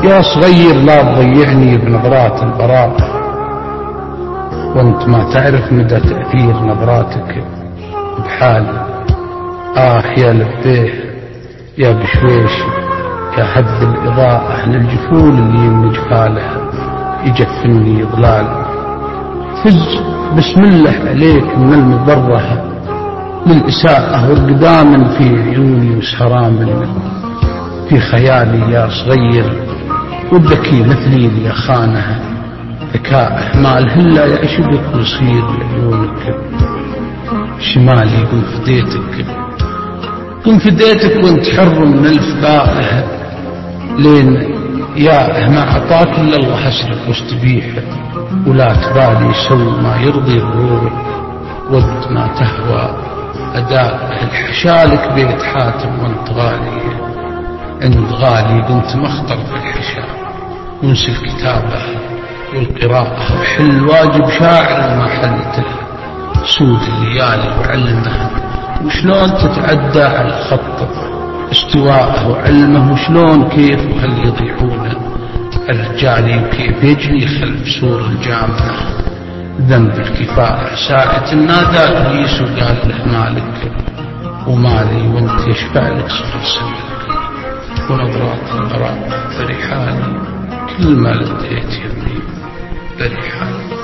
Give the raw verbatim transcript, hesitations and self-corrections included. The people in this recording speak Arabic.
يا صغير لا تضيعني بنظرات البراء، وانت ما تعرف مدى تأثير نظراتك بحالي. آه يا لبيه يا بشويش يا هد الإضاءة للجفول اللي من جفاله يجفني ضلال. فز بسم الله عليك من المضرة للإساءة والقدام في عيوني وسرام في خيالي يا صغير، والذكي مثلي يا خانه ذكاء ما الهلا يعشقك ويصير لعيونك شمالي. قم فديتك قم فديتك وانت حر من الف بائه، لين يا ما عطاك الا الله حسرك واستبيح، ولا تبالي سو ما يرضي غرورك ود ما تهوى أداء الحشالك بيت حاتم وانت غالي عند غالي. كنت مخطر في الحشا ونسي الكتابة والقراءة وحل واجب شاعر ما حلته سود الليالي وعلمه وشلون تتعدى على الخط استواءه وعلمه وشلون كيف وهل يضيعونه الرجالي وكيف يجري خلف سور الجامعة. ذنب الكفاءة ساعة النادى إبليس وقال له مالك ومالي وانت يشفع لك صفر سنك ونظرات الغرام بريحاني كل ما لديت يمي بريحاني.